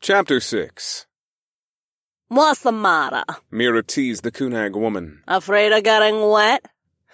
Chapter 6. What's the matter? Mira teased the Kunag woman. Afraid of getting wet?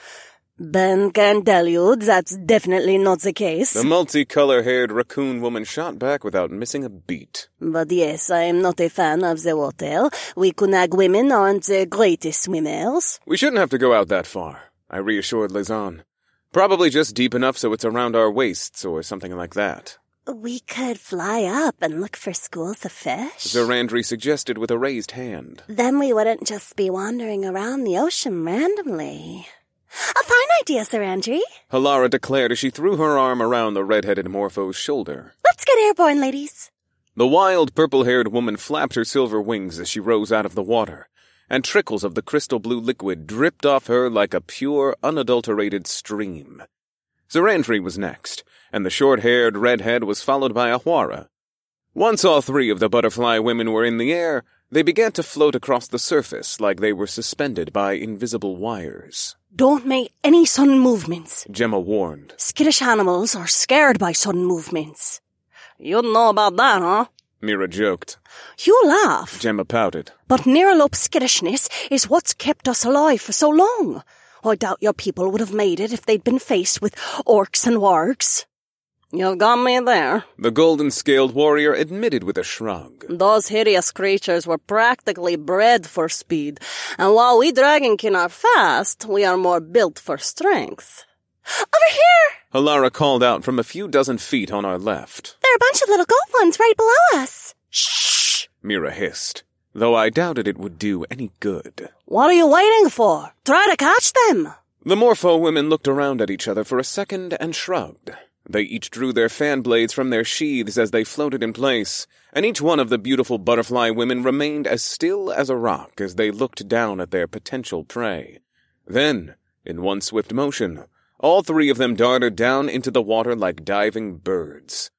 Ben can tell you that's definitely not the case. The multicolour-haired raccoon woman shot back without missing a beat. But yes, I'm not a fan of the water. We Kunag women aren't the greatest swimmers. We shouldn't have to go out that far, I reassured Lizanne. Probably just deep enough so it's around our waists or something like that. We could fly up and look for schools of fish. Zarandri suggested with a raised hand. Then we wouldn't just be wandering around the ocean randomly. A fine idea, Zarandri. Halara declared as she threw her arm around the red-headed Morpho's shoulder. Let's get airborne, ladies. The wild, purple-haired woman flapped her silver wings as she rose out of the water, and trickles of the crystal blue liquid dripped off her like a pure, unadulterated stream. Zarandri was next, and the short-haired redhead was followed by Ahwara. Once all three of the butterfly women were in the air, they began to float across the surface like they were suspended by invisible wires. Don't make any sudden movements, Gemma warned. Skittish animals are scared by sudden movements. You don't know about that, huh? Mira joked. You laugh. Gemma pouted. But Neuralope skittishness is what's kept us alive for so long. I doubt your people would have made it if they'd been faced with orcs and wargs. You've got me there. The golden-scaled warrior admitted with a shrug. Those hideous creatures were practically bred for speed, and while we dragonkin are fast, we are more built for strength. Over here! Halara called out from a few dozen feet on our left. There are a bunch of little goat ones right below us. Shh! Mira hissed, though I doubted it would do any good. What are you waiting for? Try to catch them! The Morpho women looked around at each other for a second and shrugged. They each drew their fan blades from their sheaths as they floated in place, and each one of the beautiful butterfly women remained as still as a rock as they looked down at their potential prey. Then, in one swift motion, all three of them darted down into the water like diving birds.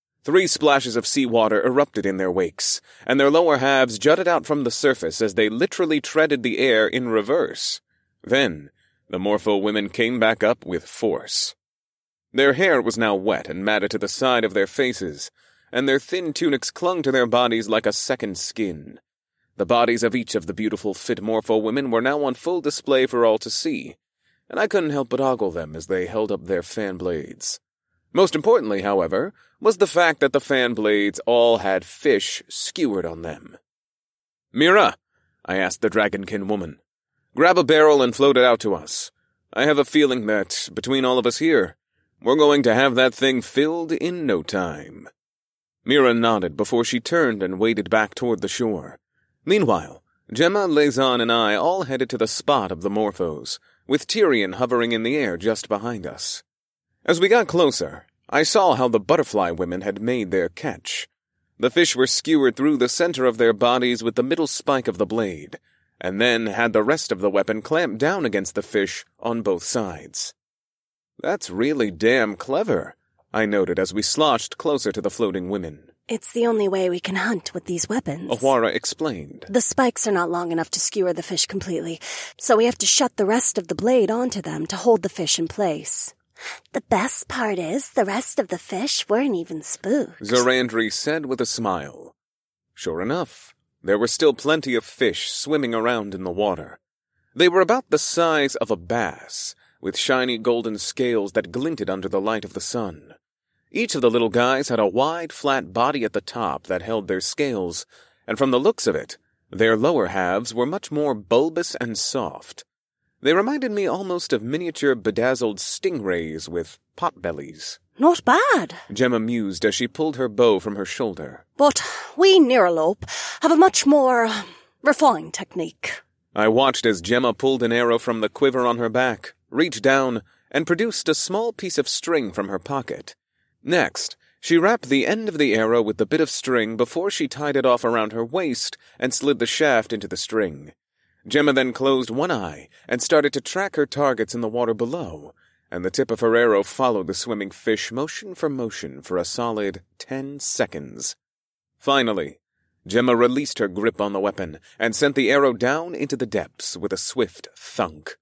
3 splashes of seawater erupted in their wakes, and their lower halves jutted out from the surface as they literally treaded the air in reverse. Then, the Morpho women came back up with force. Their hair was now wet and matted to the side of their faces, and their thin tunics clung to their bodies like a second skin. The bodies of each of the beautiful fit Morpho women were now on full display for all to see, and I couldn't help but ogle them as they held up their fan blades. Most importantly, however, was the fact that the fan blades all had fish skewered on them. "Mira," I asked the dragonkin woman, "grab a barrel and float it out to us. I have a feeling that, between all of us here, we're going to have that thing filled in no time." Mira nodded before she turned and waded back toward the shore. Meanwhile, Gemma, Lezan, and I all headed to the spot of the Morphos, with Tyrion hovering in the air just behind us. As we got closer, I saw how the butterfly women had made their catch. The fish were skewered through the center of their bodies with the middle spike of the blade, and then had the rest of the weapon clamped down against the fish on both sides. "That's really damn clever," I noted as we sloshed closer to the floating women. It's the only way we can hunt with these weapons. Ahwara explained. The spikes are not long enough to skewer the fish completely, so we have to shut the rest of the blade onto them to hold the fish in place. The best part is the rest of the fish weren't even spooked, Zarandri said with a smile. Sure enough, there were still plenty of fish swimming around in the water. They were about the size of a bass, with shiny golden scales that glinted under the light of the sun. Each of the little guys had a wide, flat body at the top that held their scales, and from the looks of it, their lower halves were much more bulbous and soft. They reminded me almost of miniature bedazzled stingrays with potbellies. Not bad, Gemma mused as she pulled her bow from her shoulder. But we Neuralope have a much more refined technique. I watched as Gemma pulled an arrow from the quiver on her back, reached down, and produced a small piece of string from her pocket. Next, she wrapped the end of the arrow with the bit of string before she tied it off around her waist and slid the shaft into the string. Gemma then closed one eye and started to track her targets in the water below, and the tip of her arrow followed the swimming fish motion for a solid 10 seconds. Finally, Gemma released her grip on the weapon and sent the arrow down into the depths with a swift thunk.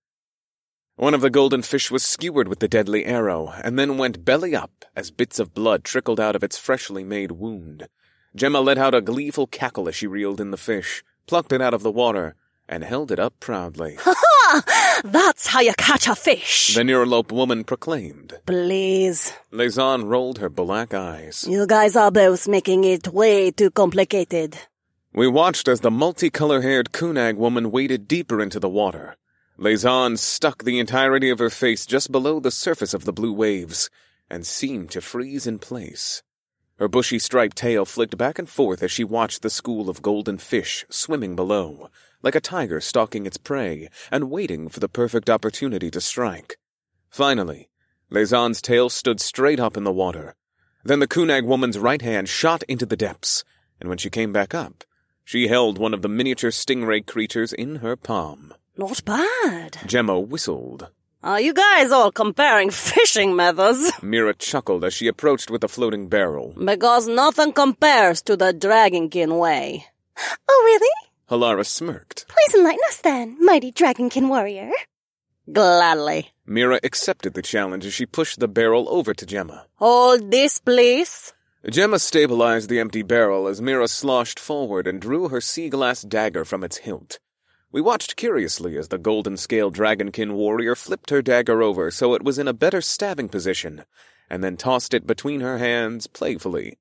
One of the golden fish was skewered with the deadly arrow, and then went belly up as bits of blood trickled out of its freshly made wound. Gemma let out a gleeful cackle as she reeled in the fish, plucked it out of the water, and held it up proudly. Ha! That's how you catch a fish! The near-eloped woman proclaimed. Please. Lisanne rolled her black eyes. You guys are both making it way too complicated. We watched as the multicolour-haired Kunag woman waded deeper into the water. Lisanne stuck the entirety of her face just below the surface of the blue waves, and seemed to freeze in place. Her bushy striped tail flicked back and forth as she watched the school of golden fish swimming below, like a tiger stalking its prey and waiting for the perfect opportunity to strike. Finally, Lisanne's tail stood straight up in the water. Then the Kunag woman's right hand shot into the depths, and when she came back up, she held one of the miniature stingray creatures in her palm. Not bad. Gemma whistled. Are you guys all comparing fishing methods? Mira chuckled as she approached with the floating barrel. Because nothing compares to the Dragonkin way. Oh, really? Halara smirked. Please enlighten us then, mighty Dragonkin warrior. Gladly. Mira accepted the challenge as she pushed the barrel over to Gemma. Hold this, please. Gemma stabilized the empty barrel as Mira sloshed forward and drew her sea glass dagger from its hilt. We watched curiously as the golden-scaled Dragonkin warrior flipped her dagger over so it was in a better stabbing position, and then tossed it between her hands playfully.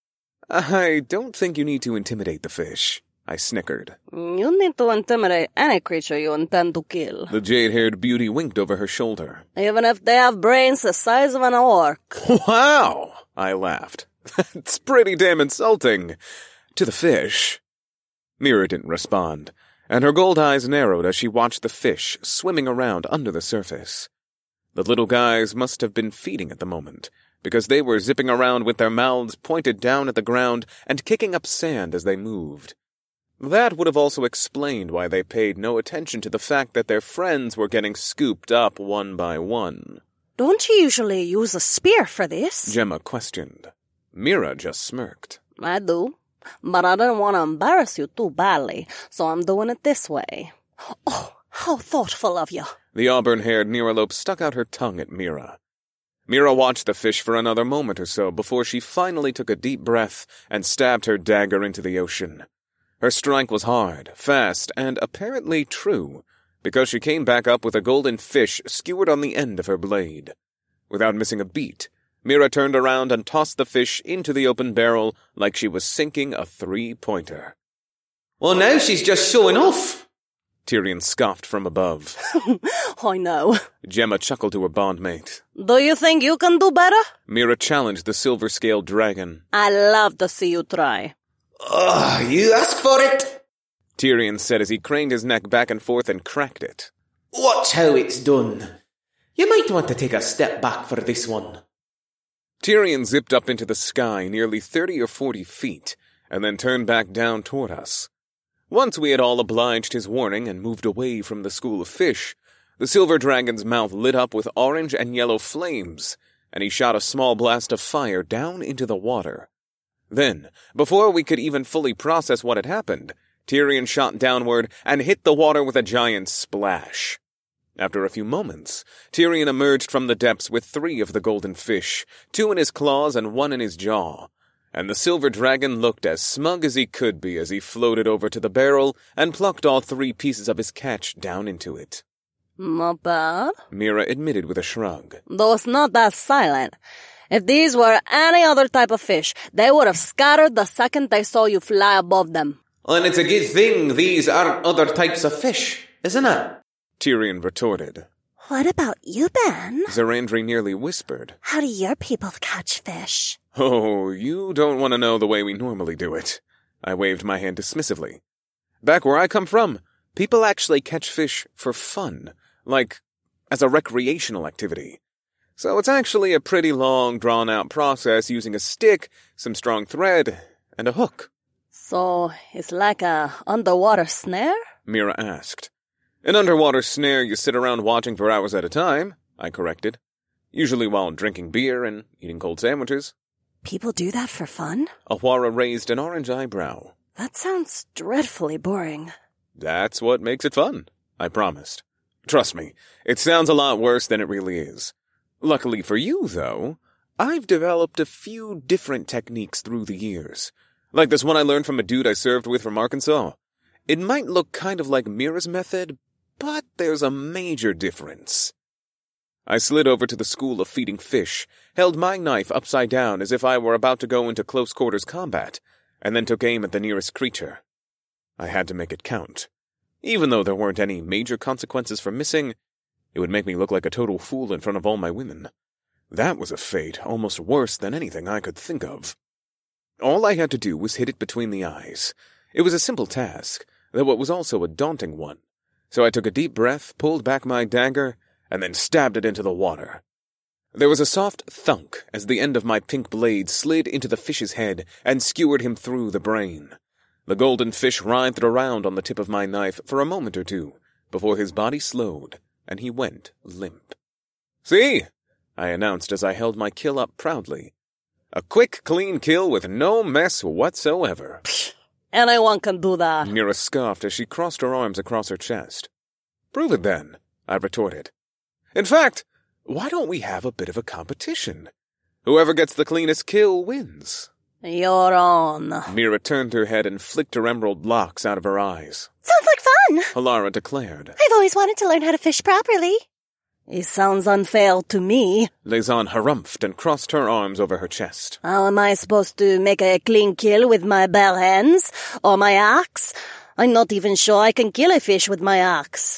I don't think you need to intimidate the fish, I snickered. You need to intimidate any creature you intend to kill. The jade-haired beauty winked over her shoulder. Even if they have brains the size of an orc. Wow! I laughed. That's pretty damn insulting. To the fish. Mira didn't respond, and her gold eyes narrowed as she watched the fish swimming around under the surface. The little guys must have been feeding at the moment, because they were zipping around with their mouths pointed down at the ground and kicking up sand as they moved. That would have also explained why they paid no attention to the fact that their friends were getting scooped up one by one. Don't you usually use a spear for this? Gemma questioned. Mira just smirked. I do. But I didn't want to embarrass you too badly, so I'm doing it this way. Oh, how thoughtful of you. The auburn-haired Nerelope stuck out her tongue at Mira. Mira watched the fish for another moment or so before she finally took a deep breath and stabbed her dagger into the ocean. Her strike was hard, fast, and apparently true, because she came back up with a golden fish skewered on the end of her blade. Without missing a beat, Mira turned around and tossed the fish into the open barrel like she was sinking a 3-pointer. Well, now she's just showing off, Tyrion scoffed from above. I know. Gemma chuckled to her bondmate. Do you think you can do better? Mira challenged the silver-scaled dragon. I love to see you try. You ask for it. Tyrion said as he craned his neck back and forth and cracked it. Watch how it's done. You might want to take a step back for this one. Tyrion zipped up into the sky nearly 30 or 40 feet, and then turned back down toward us. Once we had all obliged his warning and moved away from the school of fish, the silver dragon's mouth lit up with orange and yellow flames, and he shot a small blast of fire down into the water. Then, before we could even fully process what had happened, Tyrion shot downward and hit the water with a giant splash. After a few moments, Tyrion emerged from the depths with 3 of the golden fish, 2 in his claws and 1 in his jaw, and the silver dragon looked as smug as he could be as he floated over to the barrel and plucked all 3 pieces of his catch down into it. Not bad, Mira admitted with a shrug. Though it's not that silent. If these were any other type of fish, they would have scattered the second they saw you fly above them. And it's a good thing these aren't other types of fish, isn't it? Tyrion retorted. What about you, Ben? Zarandri nearly whispered. How do your people catch fish? Oh, you don't want to know the way we normally do it. I waved my hand dismissively. Back where I come from, people actually catch fish for fun, like as a recreational activity. So it's actually a pretty long, drawn-out process using a stick, some strong thread, and a hook. So it's like a underwater snare? Mira asked. An underwater snare you sit around watching for hours at a time, I corrected. Usually while drinking beer and eating cold sandwiches. People do that for fun? Awara raised an orange eyebrow. That sounds dreadfully boring. That's what makes it fun, I promised. Trust me, it sounds a lot worse than it really is. Luckily for you, though, I've developed a few different techniques through the years. Like this one I learned from a dude I served with from Arkansas. It might look kind of like Mira's method, but there's a major difference. I slid over to the school of feeding fish, held my knife upside down as if I were about to go into close-quarters combat, and then took aim at the nearest creature. I had to make it count. Even though there weren't any major consequences for missing, it would make me look like a total fool in front of all my women. That was a fate almost worse than anything I could think of. All I had to do was hit it between the eyes. It was a simple task, though it was also a daunting one. So I took a deep breath, pulled back my dagger, and then stabbed it into the water. There was a soft thunk as the end of my pink blade slid into the fish's head and skewered him through the brain. The golden fish writhed around on the tip of my knife for a moment or two, before his body slowed, and he went limp. "See?" I announced as I held my kill up proudly. "A quick, clean kill with no mess whatsoever." Anyone can do that. Mira scoffed as she crossed her arms across her chest. "Prove it then," I retorted. "In fact, why don't we have a bit of a competition? Whoever gets the cleanest kill wins." You're on. Mira turned her head and flicked her emerald locks out of her eyes. Sounds like fun. Halara declared. I've always wanted to learn how to fish properly. It sounds unfair to me. Lezan harumphed and crossed her arms over her chest. How am I supposed to make a clean kill with my bare hands? Or my axe? I'm not even sure I can kill a fish with my axe.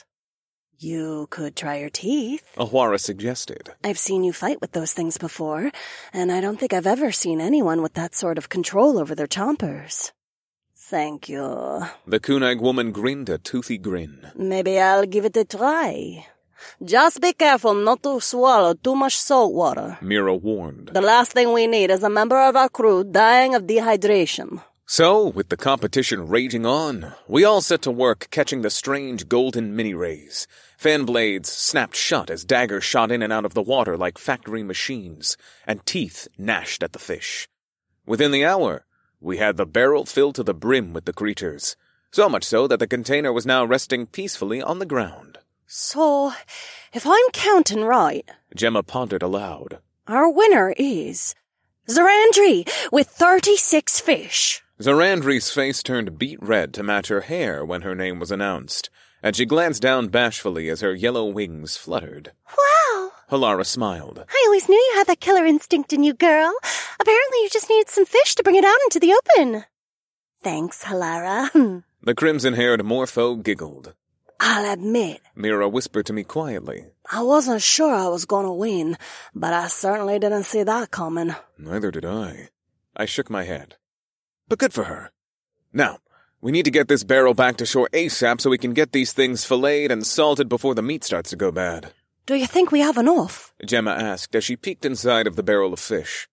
You could try your teeth. Ahwara suggested. I've seen you fight with those things before, and I don't think I've ever seen anyone with that sort of control over their chompers. Thank you. The Kunag woman grinned a toothy grin. Maybe I'll give it a try. Just be careful not to swallow too much salt water. Mira warned. The last thing we need is a member of our crew dying of dehydration. So, with the competition raging on, we all set to work catching the strange golden mini-rays. Fan blades snapped shut as daggers shot in and out of the water like factory machines, and teeth gnashed at the fish. Within the hour, we had the barrel filled to the brim with the creatures, so much so that the container was now resting peacefully on the ground. So, if I'm counting right, Gemma pondered aloud. Our winner is Zarandri with 36 fish. Zarandri's face turned beet red to match her hair when her name was announced, and she glanced down bashfully as her yellow wings fluttered. Wow! Halara smiled. I always knew you had that killer instinct in you, girl. Apparently you just needed some fish to bring it out into the open. Thanks, Halara. The crimson-haired morpho giggled. I'll admit, Mira whispered to me quietly. I wasn't sure I was gonna win, but I certainly didn't see that coming. Neither did I. I shook my head. But good for her. Now, we need to get this barrel back to shore ASAP so we can get these things filleted and salted before the meat starts to go bad. Do you think we have enough? Gemma asked as she peeked inside of the barrel of fish.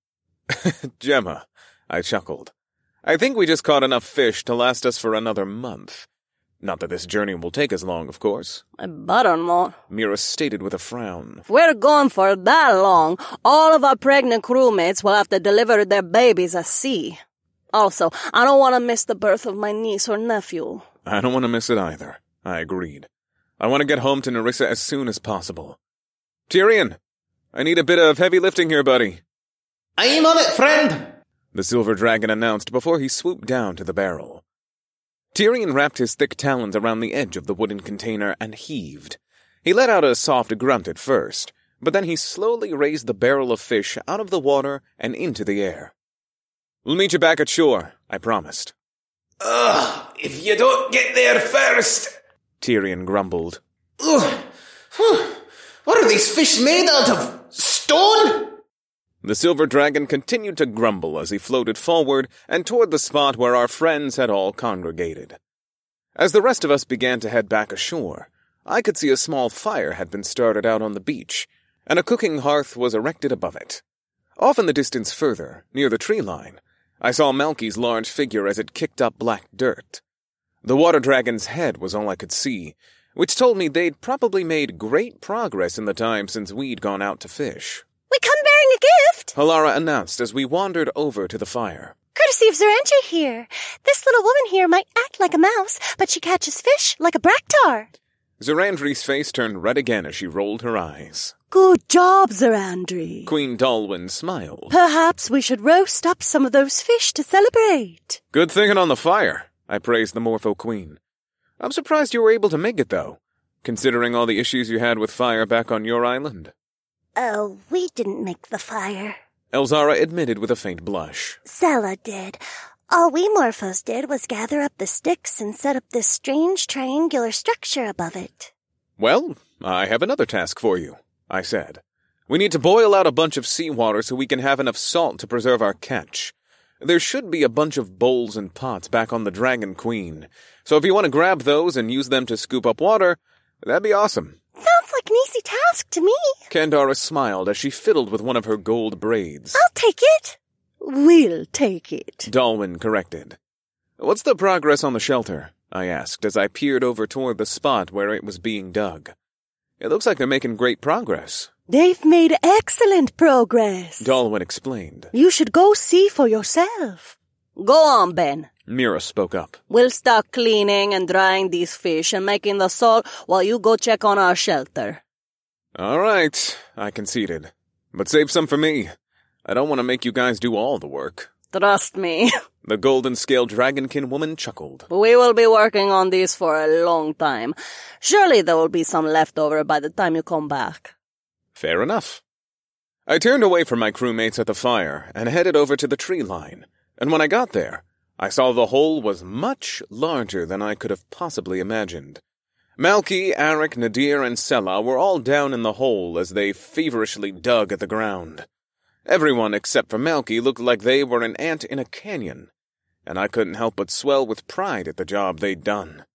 Gemma, I chuckled. I think we just caught enough fish to last us for another month. Not that this journey will take as long, of course. I better not. Mira stated with a frown. If we're gone for that long, all of our pregnant crewmates will have to deliver their babies at sea. Also, I don't want to miss the birth of my niece or nephew. I don't want to miss it either, I agreed. I want to get home to Nerissa as soon as possible. Tyrion, I need a bit of heavy lifting here, buddy. I'm on it, friend! The silver dragon announced before he swooped down to the barrel. Tyrion wrapped his thick talons around the edge of the wooden container and heaved. He let out a soft grunt at first, but then he slowly raised the barrel of fish out of the water and into the air. We'll meet you back at shore, I promised. Ugh, if you don't get there first, Tyrion grumbled. Ugh. What are these fish made out of? Stone? The silver dragon continued to grumble as he floated forward and toward the spot where our friends had all congregated. As the rest of us began to head back ashore, I could see a small fire had been started out on the beach, and a cooking hearth was erected above it. Off in the distance further, near the tree line, I saw Malky's large figure as it kicked up black dirt. The water dragon's head was all I could see, which told me they'd probably made great progress in the time since we'd gone out to fish. We come bearing a gift, Halara announced as we wandered over to the fire. courtesy of Zarandri here. This little woman here might act like a mouse, but she catches fish like a Braktar. Zarandri's face turned red again as she rolled her eyes. Good job, Zerandri. Queen Dolwyn smiled. Perhaps we should roast up some of those fish to celebrate. Good thinking on the fire, I praised the Morpho Queen. I'm surprised you were able to make it, though, considering all the issues you had with fire back on your island. Oh, we didn't make the fire. Elzara admitted with a faint blush. Sela did. All we Morphos did was gather up the sticks and set up this strange triangular structure above it. Well, I have another task for you, I said. We need to boil out a bunch of seawater so we can have enough salt to preserve our catch. There should be a bunch of bowls and pots back on the Dragon Queen, so if you want to grab those and use them to scoop up water, that'd be awesome. Sounds like an easy task to me. Kandara smiled as she fiddled with one of her gold braids. I'll take it. We'll take it, Dolwyn corrected. What's the progress on the shelter? I asked as I peered over toward the spot where it was being dug. It looks like they're making great progress. They've made excellent progress, Dolwyn explained. You should go see for yourself. Go on, Ben. Mira spoke up. We'll start cleaning and drying these fish and making the salt while you go check on our shelter. All right, I conceded. But save some for me. I don't want to make you guys do all the work. Trust me. The golden-scaled dragonkin woman chuckled. We will be working on these for a long time. Surely there will be some left over by the time you come back. Fair enough. I turned away from my crewmates at the fire and headed over to the tree line. And when I got there, I saw the hole was much larger than I could have possibly imagined. Malky, Arik, Nadir, and Sela were all down in the hole as they feverishly dug at the ground. Everyone except for Malky looked like they were an ant in a canyon, and I couldn't help but swell with pride at the job they'd done.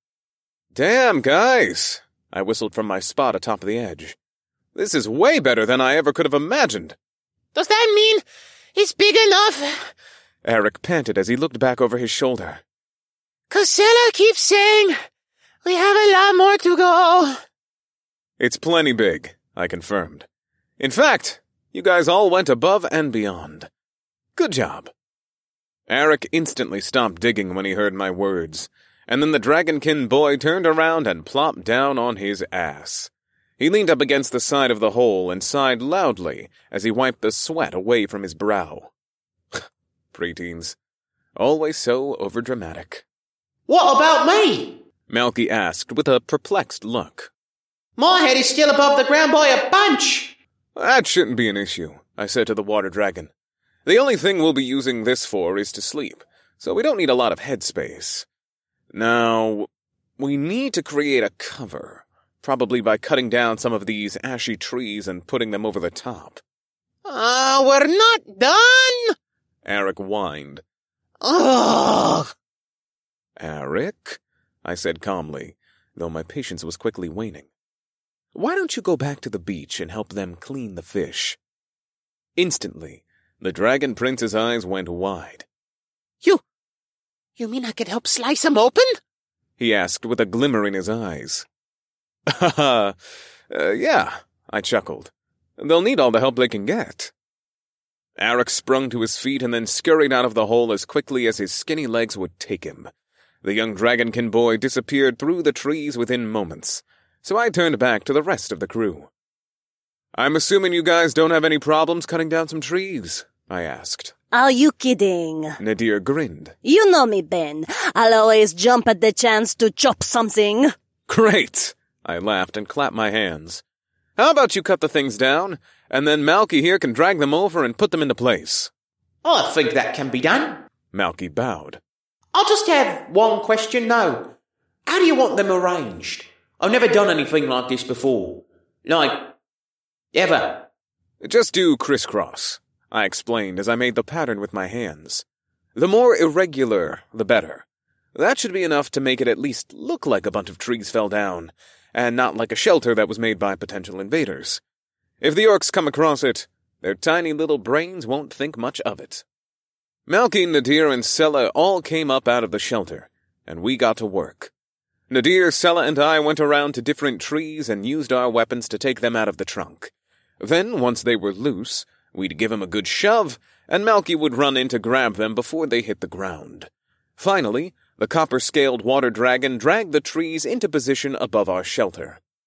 Damn, guys! I whistled from my spot atop the edge. This is way better than I ever could have imagined. Does that mean it's big enough? Arik panted as he looked back over his shoulder. Sela keeps saying we have a lot more to go. It's plenty big, I confirmed. In fact, you guys all went above and beyond. Good job. Arik instantly stopped digging when he heard my words, and then the Dragonkin boy turned around and plopped down on his ass. He leaned up against the side of the hole and sighed loudly as he wiped the sweat away from his brow. Preteens. Always so overdramatic. What about me? Malky asked with a perplexed look. My head is still above the ground by a bunch. That shouldn't be an issue, I said to the water dragon. The only thing we'll be using this for is to sleep, so we don't need a lot of headspace. Now, we need to create a cover, probably by cutting down some of these ashy trees and putting them over the top. We're not done, Arik whined. Ugh. Arik? I said calmly, though my patience was quickly waning. Why don't you go back to the beach and help them clean the fish? Instantly, the Dragon Prince's eyes went wide. You mean I could help slice them open? He asked with a glimmer in his eyes. Yeah, I chuckled. They'll need all the help they can get. Arik sprung to his feet and then scurried out of the hole as quickly as his skinny legs would take him. The young Dragonkin boy disappeared through the trees within moments, so I turned back to the rest of the crew. I'm assuming you guys don't have any problems cutting down some trees, I asked. Are you kidding? Nadir grinned. You know me, Ben. I'll always jump at the chance to chop something. Great! I laughed and clapped my hands. How about you cut the things down, and then Malky here can drag them over and put them into place? I think that can be done. Malky bowed. I'll just have one question, though. How do you want them arranged? I've never done anything like this before. Like, ever. Just do crisscross, I explained as I made the pattern with my hands. The more irregular, the better. That should be enough to make it at least look like a bunch of trees fell down, and not like a shelter that was made by potential invaders. If the orcs come across it, their tiny little brains won't think much of it. Malky, Nadir, and Sela all came up out of the shelter, and we got to work. Nadir, Sela, and I went around to different trees and used our weapons to take them out of the trunk. Then, once they were loose, we'd give them a good shove, and Malky would run in to grab them before they hit the ground. Finally, the copper-scaled water dragon dragged the trees into position above our shelter.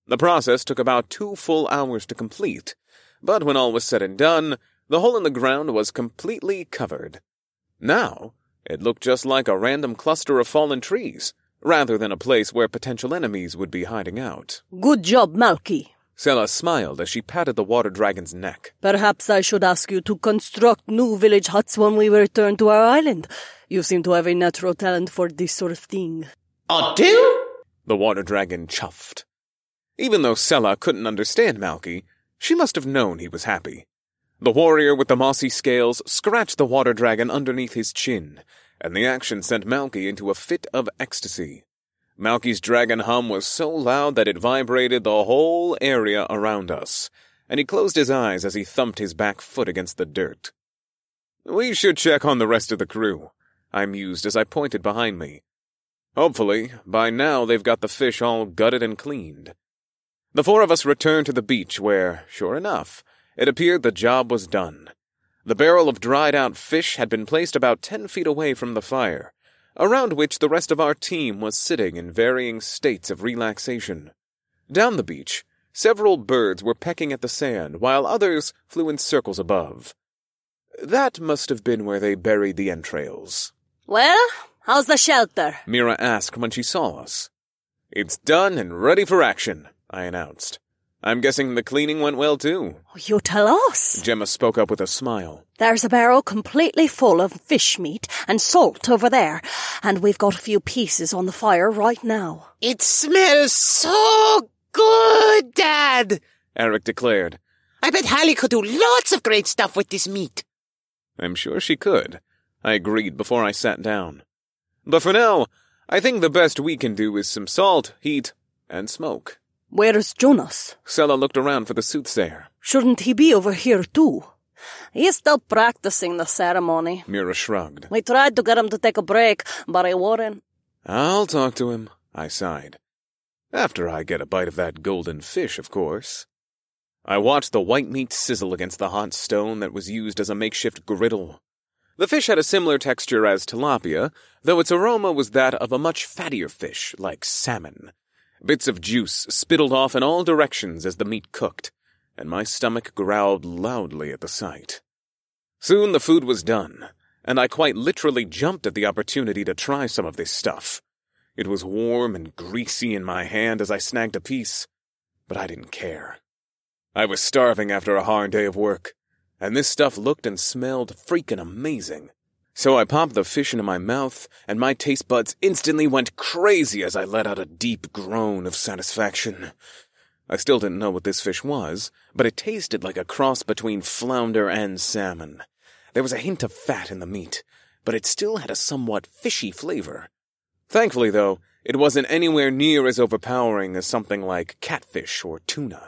The process took about 2 full hours to complete, but when all was said and done, the hole in the ground was completely covered. Now, it looked just like a random cluster of fallen trees, rather than a place where potential enemies would be hiding out. Good job, Malky. Sela smiled as she patted the water dragon's neck. Perhaps I should ask you to construct new village huts when we return to our island. You seem to have a natural talent for this sort of thing. I do? The water dragon chuffed. Even though Sela couldn't understand Malky, she must have known he was happy. The warrior with the mossy scales scratched the water dragon underneath his chin, and the action sent Malky into a fit of ecstasy. Malky's dragon hum was so loud that it vibrated the whole area around us, and he closed his eyes as he thumped his back foot against the dirt. We should check on the rest of the crew, I mused as I pointed behind me. Hopefully, by now they've got the fish all gutted and cleaned. The 4 of us returned to the beach where, sure enough, it appeared the job was done. The barrel of dried-out fish had been placed about 10 feet away from the fire, around which the rest of our team was sitting in varying states of relaxation. Down the beach, several birds were pecking at the sand, while others flew in circles above. That must have been where they buried the entrails. Well, how's the shelter? Mira asked when she saw us. It's done and ready for action, I announced. I'm guessing the cleaning went well, too. You tell us. Gemma spoke up with a smile. There's a barrel completely full of fish meat and salt over there, and we've got a few pieces on the fire right now. It smells so good, Dad, Eric declared. I bet Hallie could do lots of great stuff with this meat. I'm sure she could, I agreed before I sat down. But for now, I think the best we can do is some salt, heat, and smoke. Where's Jonas? Sela looked around for the soothsayer. Shouldn't he be over here, too? He's still practicing the ceremony. Mira shrugged. We tried to get him to take a break, but he wouldn't. I'll talk to him, I sighed. After I get a bite of that golden fish, of course. I watched the white meat sizzle against the hot stone that was used as a makeshift griddle. The fish had a similar texture as tilapia, though its aroma was that of a much fattier fish, like salmon. Bits of juice spittled off in all directions as the meat cooked, and my stomach growled loudly at the sight. Soon the food was done, and I quite literally jumped at the opportunity to try some of this stuff. It was warm and greasy in my hand as I snagged a piece, but I didn't care. I was starving after a hard day of work, and this stuff looked and smelled freaking amazing. So I popped the fish into my mouth, and my taste buds instantly went crazy as I let out a deep groan of satisfaction. I still didn't know what this fish was, but it tasted like a cross between flounder and salmon. There was a hint of fat in the meat, but it still had a somewhat fishy flavor. Thankfully, though, it wasn't anywhere near as overpowering as something like catfish or tuna.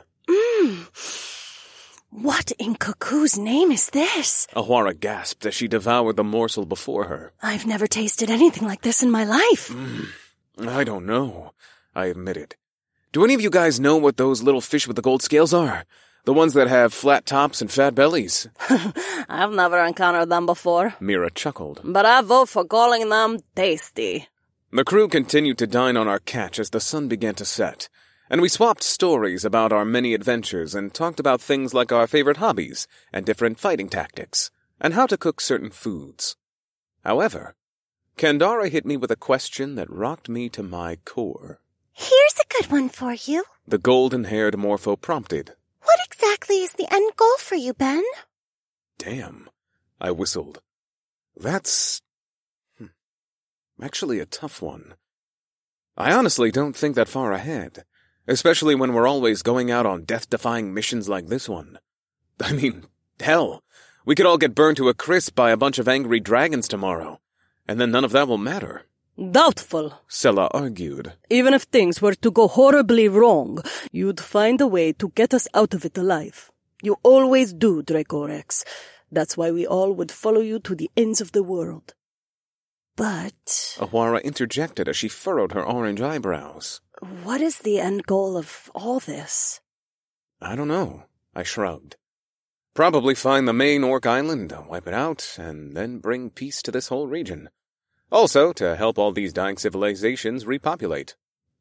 What in cuckoo's name is this? Ahwara gasped as she devoured the morsel before her. I've never tasted anything like this in my life. I don't know, I admitted. Do any of you guys know what those little fish with the gold scales are? The ones that have flat tops and fat bellies? I've never encountered them before. Mira chuckled. But I vote for calling them tasty. The crew continued to dine on our catch as the sun began to set, and we swapped stories about our many adventures and talked about things like our favorite hobbies and different fighting tactics, and how to cook certain foods. However, Kandara hit me with a question that rocked me to my core. Here's a good one for you. The golden-haired Morpho prompted. What exactly is the end goal for you, Ben? Damn, I whistled. That's actually a tough one. I honestly don't think that far ahead, especially when we're always going out on death-defying missions like this one. I mean, hell, we could all get burned to a crisp by a bunch of angry dragons tomorrow, and then none of that will matter. Doubtful, Sela argued. Even if things were to go horribly wrong, you'd find a way to get us out of it alive. You always do, Dracorex. That's why we all would follow you to the ends of the world. But Ahwara interjected as she furrowed her orange eyebrows. what is the end goal of all this? I don't know, I shrugged. Probably find the main Orc Island, wipe it out, and then bring peace to this whole region. Also, to help all these dying civilizations repopulate.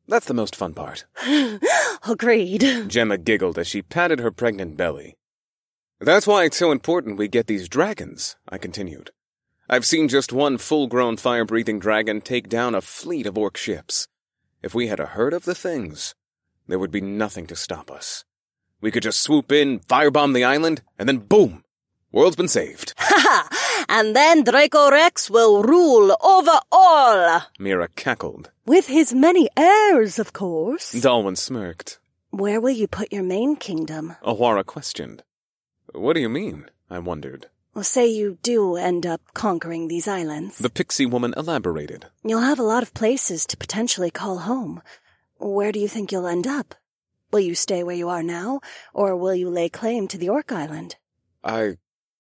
That's the most fun part. Agreed. Gemma giggled as she patted her pregnant belly. That's why it's so important we get these dragons, I continued. I've seen just one full-grown fire-breathing dragon take down a fleet of orc ships. If we had a herd of the things, there would be nothing to stop us. We could just swoop in, firebomb the island, and then boom! World's been saved. Ha! And then Draco Rex will rule over all! Mira cackled. With his many heirs, of course. Dalwyn smirked. Where will you put your main kingdom? Awara questioned. What do you mean? I wondered. Well, say you do end up conquering these islands. The pixie woman elaborated. You'll have a lot of places to potentially call home. Where do you think you'll end up? Will you stay where you are now, or will you lay claim to the Orc Island? I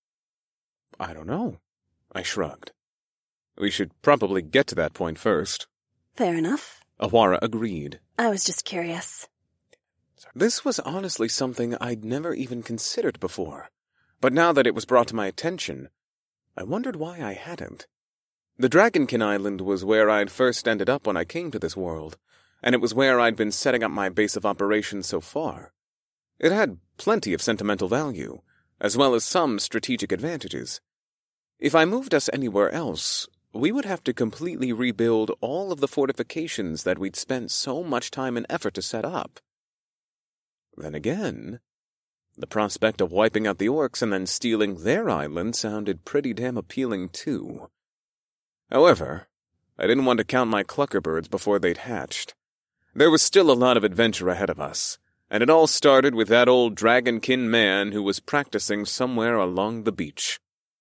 don't know. I shrugged. We should probably get to that point first. Fair enough. Awara agreed. I was just curious. This was honestly something I'd never even considered before. But now that it was brought to my attention, I wondered why I hadn't. The Dragonkin Island was where I'd first ended up when I came to this world, and it was where I'd been setting up my base of operations so far. It had plenty of sentimental value, as well as some strategic advantages. If I moved us anywhere else, we would have to completely rebuild all of the fortifications that we'd spent so much time and effort to set up. Then again, the prospect of wiping out the orcs and then stealing their island sounded pretty damn appealing too. However, I didn't want to count my cluckerbirds before they'd hatched. There was still a lot of adventure ahead of us, and it all started with that old dragonkin man who was practicing somewhere along the beach.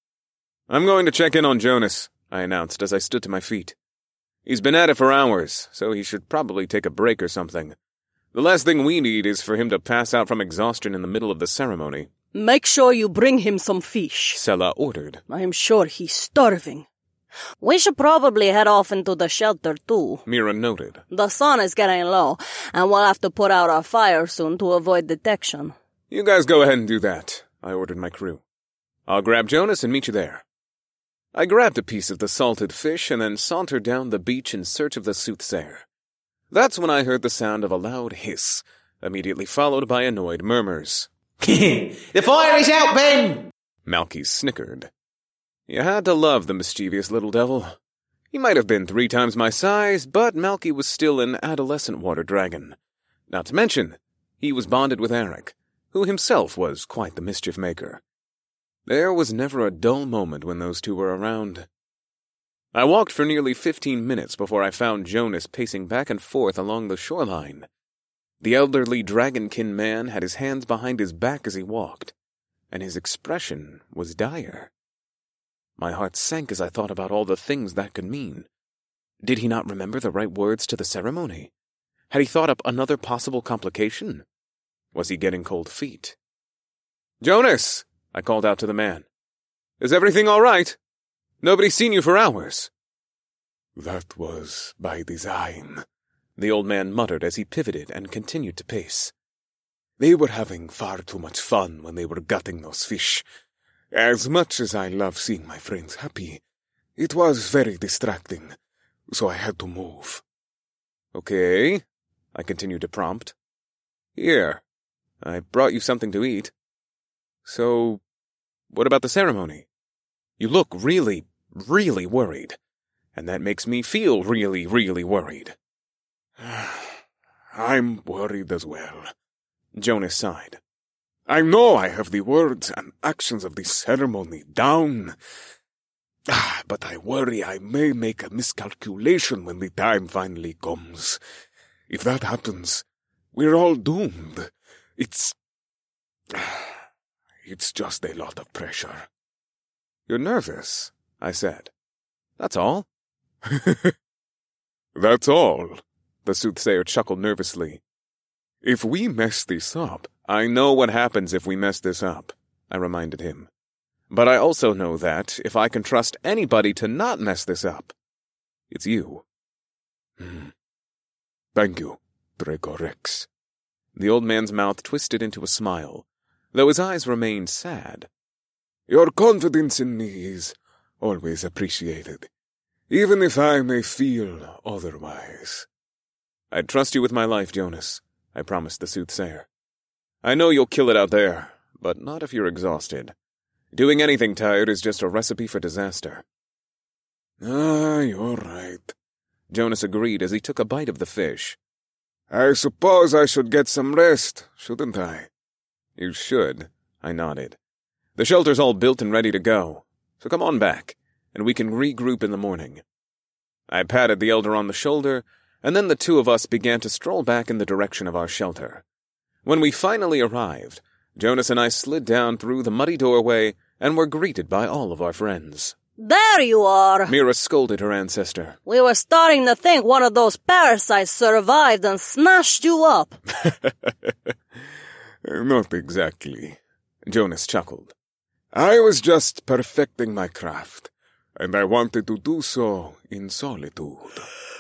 I'm going to check in on Jonas, I announced as I stood to my feet. He's been at it for hours, so he should probably take a break or something. The last thing we need is for him to pass out from exhaustion in the middle of the ceremony. Make sure you bring him some fish. Sela ordered. I am sure he's starving. We should probably head off into the shelter, too. Mira noted. The sun is getting low, and we'll have to put out our fire soon to avoid detection. You guys go ahead and do that, I ordered my crew. I'll grab Jonas and meet you there. I grabbed a piece of the salted fish and then sauntered down the beach in search of the soothsayer. That's when I heard the sound of a loud hiss, immediately followed by annoyed murmurs. The fire is out, Ben! Malky snickered. You had to love the mischievous little devil. He might have been 3 times my size, but Malky was still an adolescent water dragon. Not to mention, he was bonded with Eric, who himself was quite the mischief maker. There was never a dull moment when those two were around. I walked for nearly 15 minutes before I found Jonas pacing back and forth along the shoreline. The elderly dragonkin man had his hands behind his back as he walked, and his expression was dire. My heart sank as I thought about all the things that could mean. Did he not remember the right words to the ceremony? Had he thought up another possible complication? Was he getting cold feet? Jonas! I called out to the man. Is everything all right? Nobody's seen you for hours. That was by design, the old man muttered as he pivoted and continued to pace. They were having far too much fun when they were gutting those fish. As much as I love seeing my friends happy, it was very distracting, so I had to move. Okay, I continued to prompt. Here, I brought you something to eat. So, what about the ceremony? You look really, really worried, and that makes me feel really, really worried. I'm worried as well, Jonas sighed. I know I have the words and actions of the ceremony down, but I worry I may make a miscalculation when the time finally comes. If that happens, we're all doomed. It's just a lot of pressure. You're nervous, I said. That's all. That's all, the soothsayer chuckled nervously. If we mess this up, I know what happens if we mess this up, I reminded him. But I also know that if I can trust anybody to not mess this up, it's you. Thank you, Draco Rex. The old man's mouth twisted into a smile, though his eyes remained sad. Your confidence in me is always appreciated, even if I may feel otherwise. "I'd trust you with my life, Jonas," I promised the soothsayer. "I know you'll kill it out there, but not if you're exhausted. Doing anything tired is just a recipe for disaster." You're right," Jonas agreed as he took a bite of the fish. "I suppose I should get some rest, shouldn't I?" "You should," I nodded. "The shelter's all built and ready to go, so come on back, and we can regroup in the morning." I patted the elder on the shoulder, and then the two of us began to stroll back in the direction of our shelter. When we finally arrived, Jonas and I slid down through the muddy doorway and were greeted by all of our friends. There you are! Mira scolded her ancestor. We were starting to think one of those parasites survived and smashed you up. "Not exactly," Jonas chuckled. "I was just perfecting my craft, and I wanted to do so in solitude."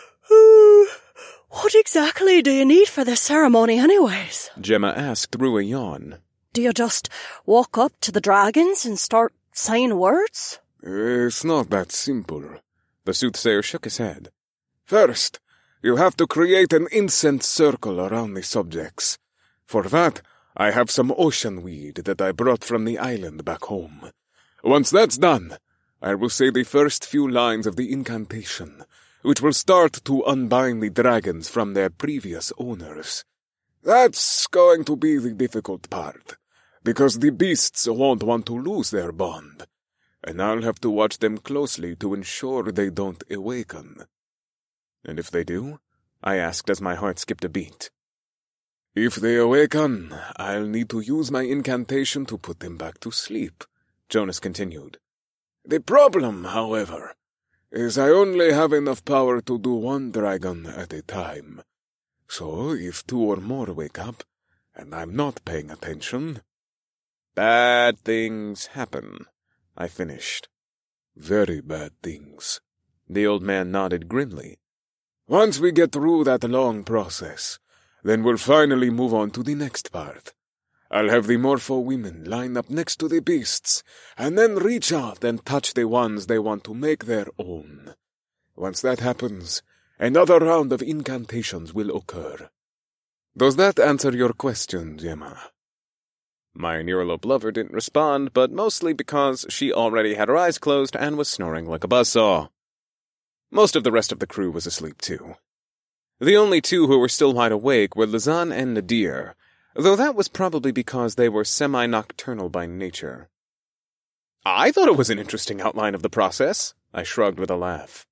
What exactly do you need for this ceremony anyways? Gemma asked through a yawn. Do you just walk up to the dragons and start saying words? "It's not that simple." The soothsayer shook his head. "First, you have to create an incense circle around the subjects. For that, I have some ocean weed that I brought from the island back home. Once that's done, I will say the first few lines of the incantation, which will start to unbind the dragons from their previous owners. That's going to be the difficult part, because the beasts won't want to lose their bond, and I'll have to watch them closely to ensure they don't awaken." "And if they do?" I asked as my heart skipped a beat. "If they awaken, I'll need to use my incantation to put them back to sleep," Jonas continued. "The problem, however, is I only have enough power to do one dragon at a time. So if two or more wake up, and I'm not paying attention—" "Bad things happen," I finished. "Very bad things." The old man nodded grimly. "Once we get through that long process, then we'll finally move on to the next part. I'll have the Morpho women line up next to the beasts, and then reach out and touch the ones they want to make their own. Once that happens, another round of incantations will occur. Does that answer your question, Gemma?" My Neuralope lover didn't respond, but mostly because she already had her eyes closed and was snoring like a buzzsaw. Most of the rest of the crew was asleep too. The only two who were still wide awake were Lazan and Nadir, though that was probably because they were semi-nocturnal by nature. "I thought it was an interesting outline of the process," I shrugged with a laugh.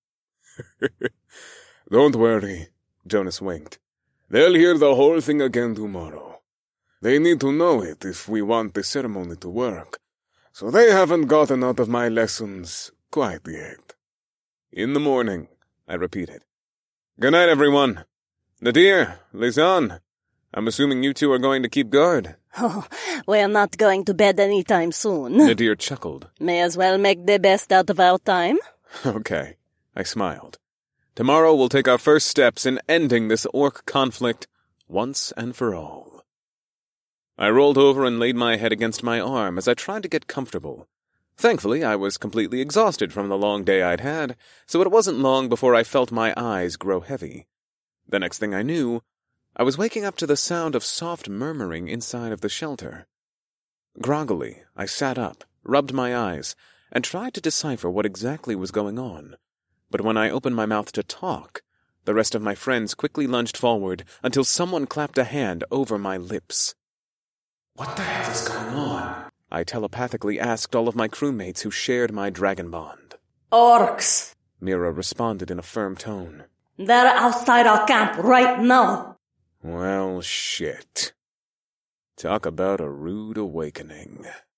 "Don't worry," Jonas winked. "They'll hear the whole thing again tomorrow. They need to know it if we want the ceremony to work, so they haven't gotten out of my lessons quite yet." "In the morning," I repeated. "Good night, everyone. Nadir, Lazan, I'm assuming you two are going to keep guard." Oh, we're not going to bed anytime soon. Nadir chuckled. May as well make the best out of our time. "Okay," I smiled. "Tomorrow we'll take our first steps in ending this orc conflict once and for all." I rolled over and laid my head against my arm as I tried to get comfortable. Thankfully, I was completely exhausted from the long day I'd had, so it wasn't long before I felt my eyes grow heavy. The next thing I knew, I was waking up to the sound of soft murmuring inside of the shelter. Groggily, I sat up, rubbed my eyes, and tried to decipher what exactly was going on. But when I opened my mouth to talk, the rest of my friends quickly lunged forward until someone clapped a hand over my lips. What the hell is going on? I telepathically asked all of my crewmates who shared my dragon bond. Orcs. Mira responded in a firm tone. They're outside our camp right now. Well, shit. Talk about a rude awakening.